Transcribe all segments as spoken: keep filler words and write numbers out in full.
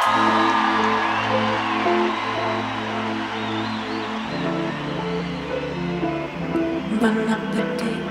Bon appétit.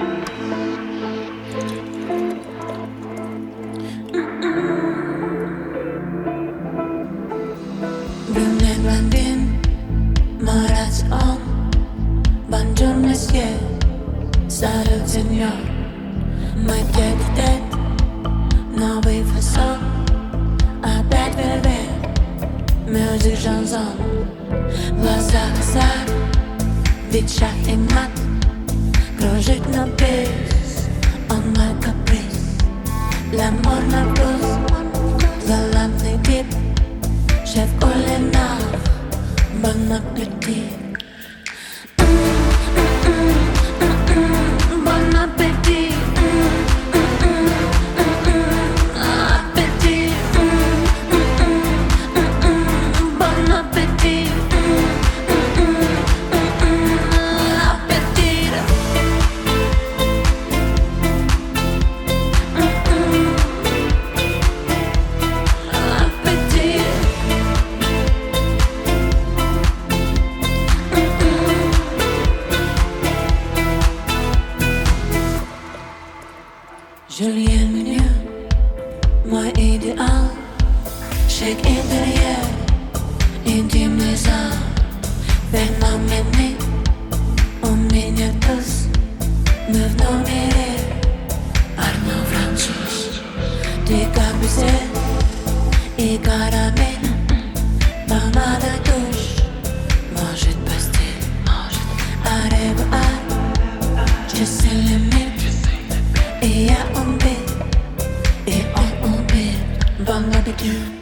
Blumen Blondin, Marats on. Bonjour monsieur, salut seigneur. My tête tête, nouvelle façon. À bête velvet, musique chanson. Глаза глаза, ведь шаг и мат. Кружит на бис, он мой каприз. L'amour на вкус, галантный тип. Шеф кулинар, bon appétit. Bon appétit. Appétit. Bon appétit. Julien Mignon, moi idéal, chic intérieur, intime les âmes, phénoménique, on m'ignore tous, neuf nommés, Arnaud Francis, décapité, et caramel, pommade à douche, manger de pastille, arrive à, je sais les mille. Et y'a un bit, et on oublie, bon appétit.